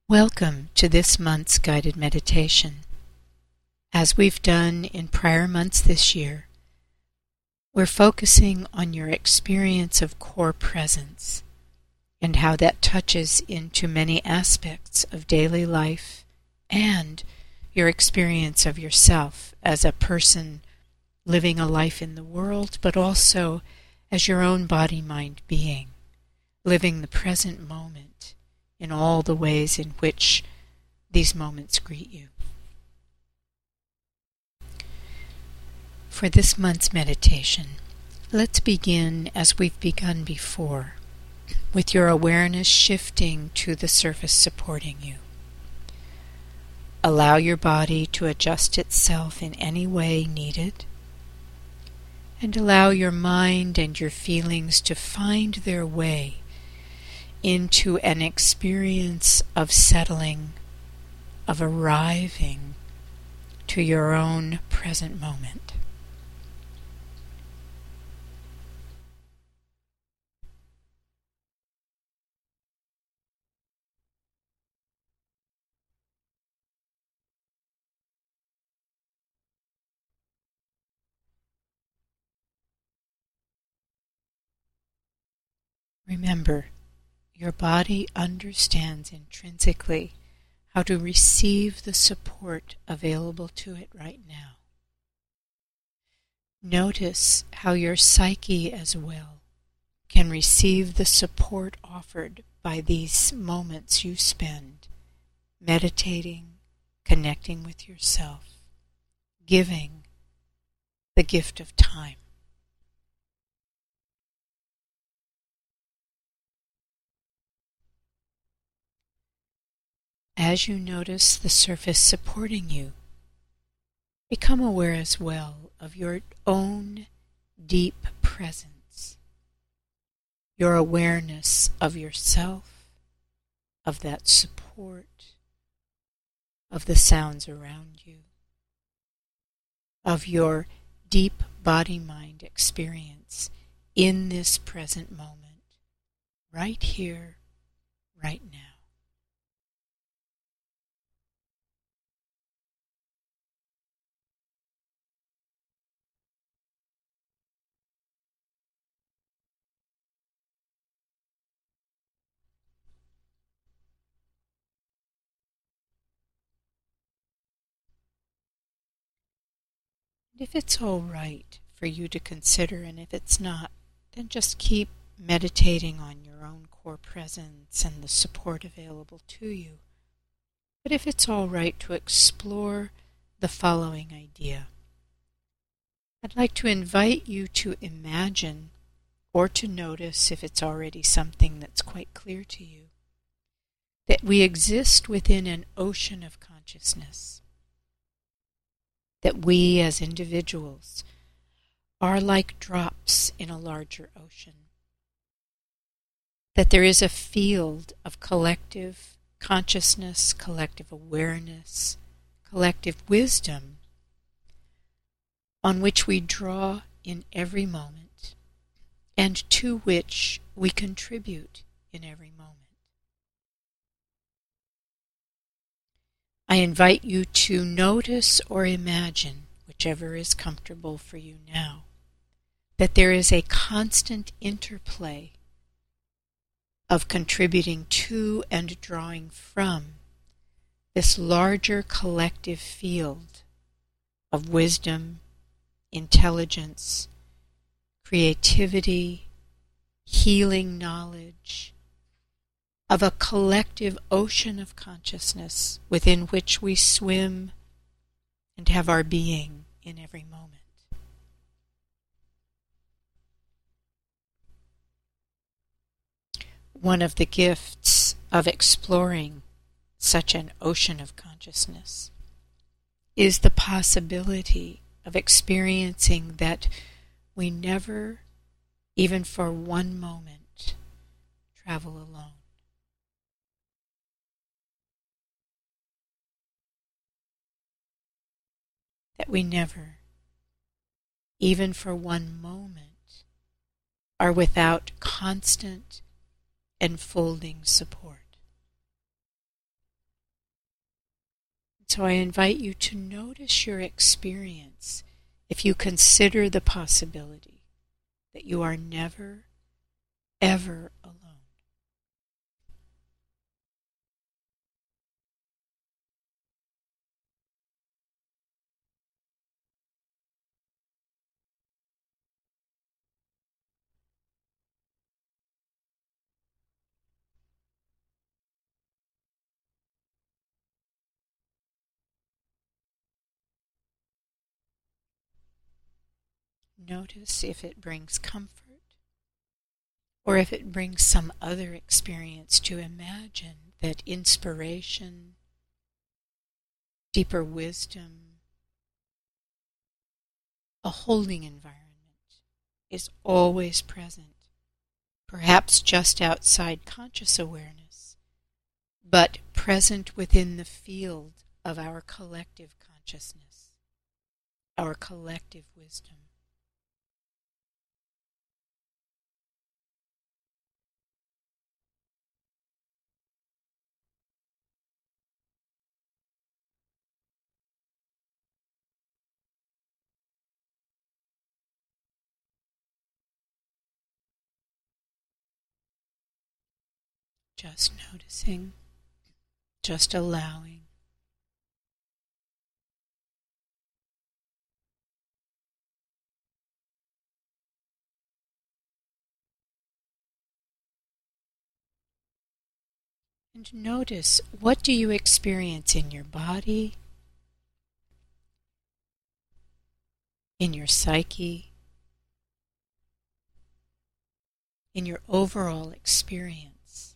Welcome to this month's guided meditation. As we've done in prior months this year, we're focusing on your experience of core presence and how that touches into many aspects of daily life and your experience of yourself as a person living a life in the world, but also as your own body-mind being, living the present moment in all the ways in which these moments greet you. For this month's meditation, let's begin as we've begun before, with your awareness shifting to the surface supporting you. Allow your body to adjust itself in any way needed, and allow your mind and your feelings to find their way into an experience of settling, of arriving to your own present moment. Remember, your body understands intrinsically how to receive the support available to it right now. Notice how your psyche as well can receive the support offered by these moments you spend meditating, connecting with yourself, giving the gift of time. As you notice the surface supporting you, become aware as well of your own deep presence, your awareness of yourself, of that support, of the sounds around you, of your deep body-mind experience in this present moment, right here, right now. If it's all right for you to consider, and if it's not, then just keep meditating on your own core presence and the support available to you. But if it's all right to explore the following idea, I'd like to invite you to imagine or to notice, if it's already something that's quite clear to you, that we exist within an ocean of consciousness. That we as individuals are like drops in a larger ocean. That there is a field of collective consciousness, collective awareness, collective wisdom on which we draw in every moment and to which we contribute in every moment. I invite you to notice or imagine, whichever is comfortable for you now, that there is a constant interplay of contributing to and drawing from this larger collective field of wisdom, intelligence, creativity, healing knowledge, of a collective ocean of consciousness within which we swim and have our being in every moment. One of the gifts of exploring such an ocean of consciousness is the possibility of experiencing that we never, even for one moment, travel alone. That we never, even for one moment, are without constant enfolding support. so I invite you to notice your experience if you consider the possibility that you are never, ever alone. Notice if it brings comfort or if it brings some other experience to imagine that inspiration, deeper wisdom, a holding environment is always present, perhaps just outside conscious awareness, but present within the field of our collective consciousness, our collective wisdom. Just noticing, just allowing. And notice, what do you experience in your body, in your psyche, in your overall experience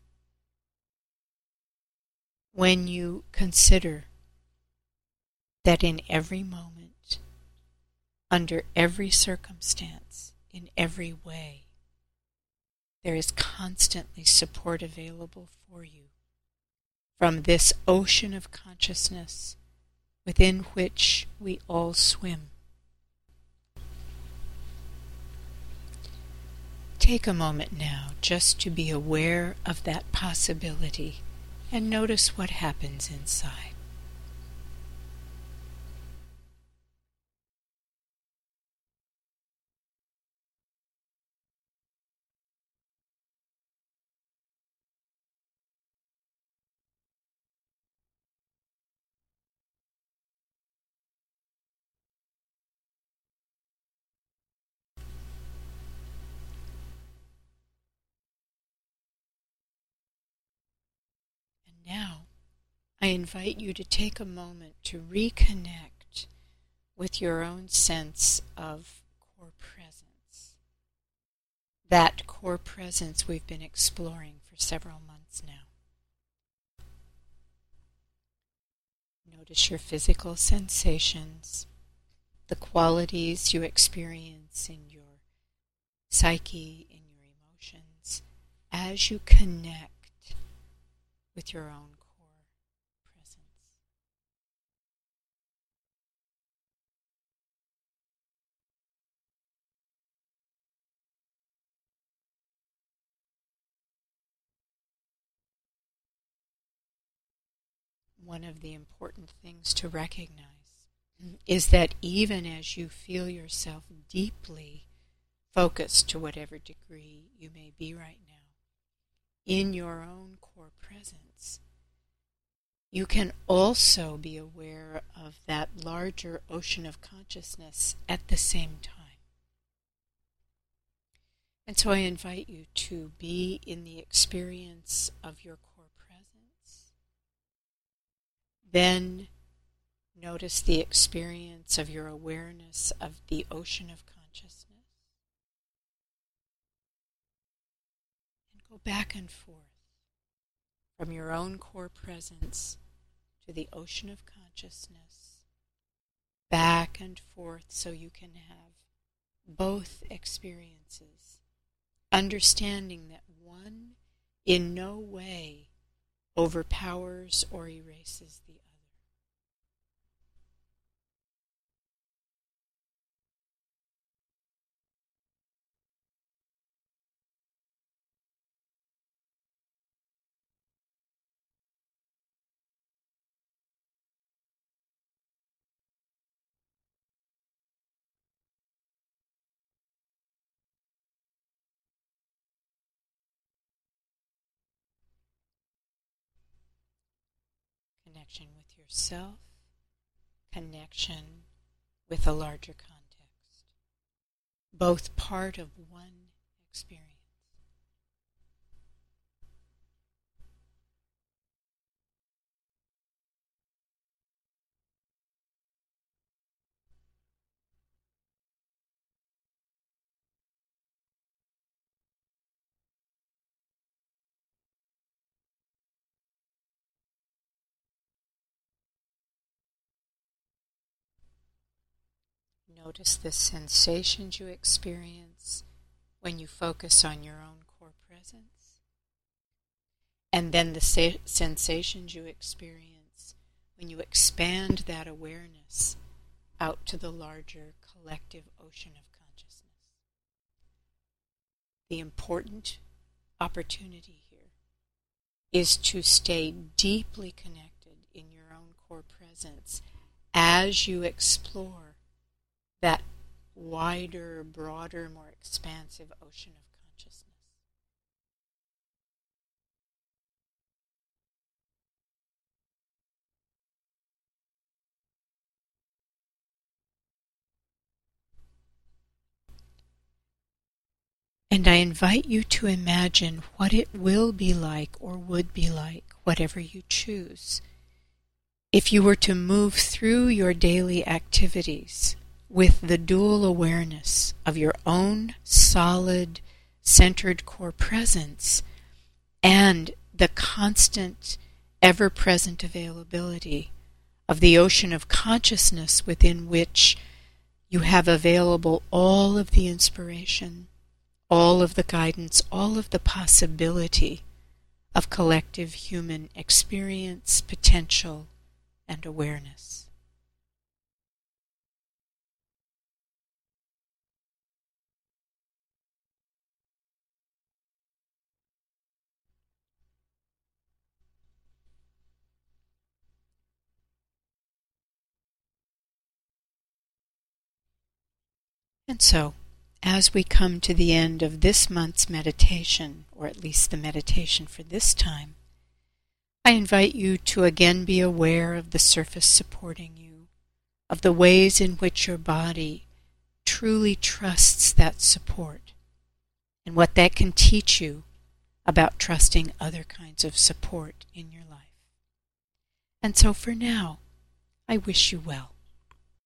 when you consider that in every moment, under every circumstance, in every way, there is constantly support available for you from this ocean of consciousness within which we all swim. Take a moment now just to be aware of that possibility and notice what happens inside. And now, I invite you to take a moment to reconnect with your own sense of core presence. That core presence we've been exploring for several months now. Notice your physical sensations, the qualities you experience in your psyche, in your emotions, as you connect with your own core presence. One of the important things to recognize is that even as you feel yourself deeply focused to whatever degree you may be right now, in your own core presence, you can also be aware of that larger ocean of consciousness at the same time. And so I invite you to be in the experience of your core presence. Then notice the experience of your awareness of the ocean of consciousness. And go back and forth from your own core presence to the ocean of consciousness, back and forth so you can have both experiences, understanding that one in no way overpowers or erases the other. connection with yourself, connection with a larger context, both part of one experience. Notice the sensations you experience when you focus on your own core presence, and then the sensations you experience when you expand that awareness out to the larger collective ocean of consciousness. The important opportunity here is to stay deeply connected in your own core presence as you explore that wider, broader, more expansive ocean of consciousness. And I invite you to imagine what it will be like or would be like, whatever you choose, if you were to move through your daily activities with the dual awareness of your own solid, centered core presence and the constant, ever-present availability of the ocean of consciousness within which you have available all of the inspiration, all of the guidance, all of the possibility of collective human experience, potential, and awareness. And so, as we come to the end of this month's meditation, or at least the meditation for this time, I invite you to again be aware of the surface supporting you, of the ways in which your body truly trusts that support, and what that can teach you about trusting other kinds of support in your life. And so for now, I wish you well.